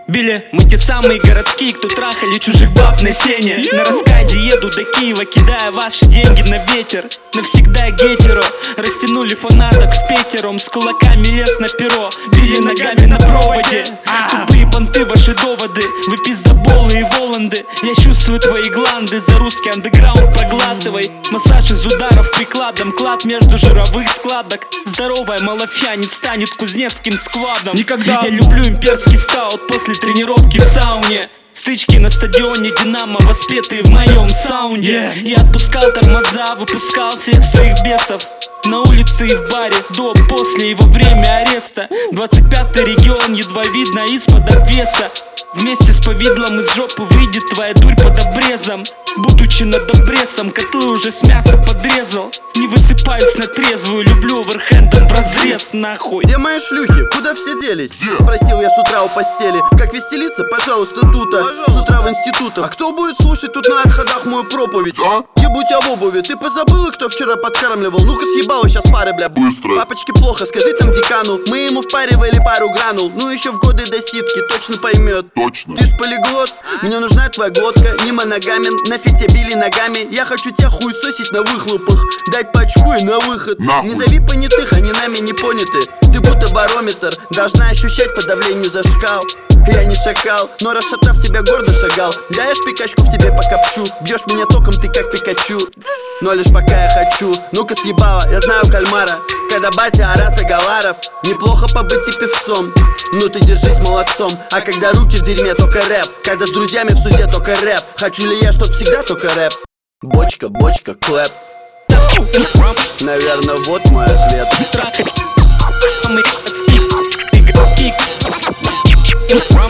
Билли, мы те самые городские, кто трахали чужих баб на сене. На рассказе еду до Киева, кидая ваши деньги на ветер. Навсегда гетеро, растянули фанаток в пятером. С кулаками лез на перо, били ногами на проводе. Тупые понты, ваши доводы, вы пиздоболы и воланды. Я чувствую твои гланды, за русский андеграунд проглатывай. Массаж из ударов прикладом, клад между жировых складок. Здоровая малафья не станет кузнецким складом. Никогда. Я люблю имперский стаут после тренировки в сауне. Стычки на стадионе Динамо, воспетые в моем саунде. Я отпускал тормоза, выпускал всех своих бесов. На улице и в баре, до, после и во время ареста. 25-й регион едва видно из-под обвеса. Вместе с повидлом из жопы выйдет твоя дурь под обрезом. Будучи над обрезом, котлы уже с мяса подрезал. Не высыпаюсь на трезвую, люблю оверхендом в разрез, нахуй. Где мои шлюхи? Куда все делись? Спросил я с утра у постели. Как веселиться? Пожалуйста, тут. С утра в институтах. А кто будет слушать тут на отходах мою проповедь? Ебуть я в обуви. Ты позабыла, кто вчера подкармливал? Ну-ка съебала сейчас пары, бля. Быстро. Папочке плохо, скажи там декану. Мы ему впаривали пару гранул. Ну еще в годы до ситки, точно поймет. Точно. Ты ж полиглот, мне нужна твоя глотка. Не моногамен, нафиг тебя били ногами. Я хочу тебя хуесосить на выхлопах. Дать пачку и на выход. Нахуй. Не зови понятых, они нами не поняты. Ты будто барометр, должна ощущать по давлению за шкал. Я не шакал, но расшатав тебя гордо шагал. Даешь пикачку в тебе покопчу. Бьешь меня током, ты как Пикачу. Но лишь пока я хочу. Ну-ка съебала, я знаю кальмара. Когда батя Араса Галаров. Неплохо побыть и певцом. Ну ты держись молодцом. А когда руки в дерьме, только рэп. Когда с друзьями в суде, только рэп. Хочу ли я, чтоб всегда только рэп? Бочка, бочка, клэп. Наверное, вот мой ответ. From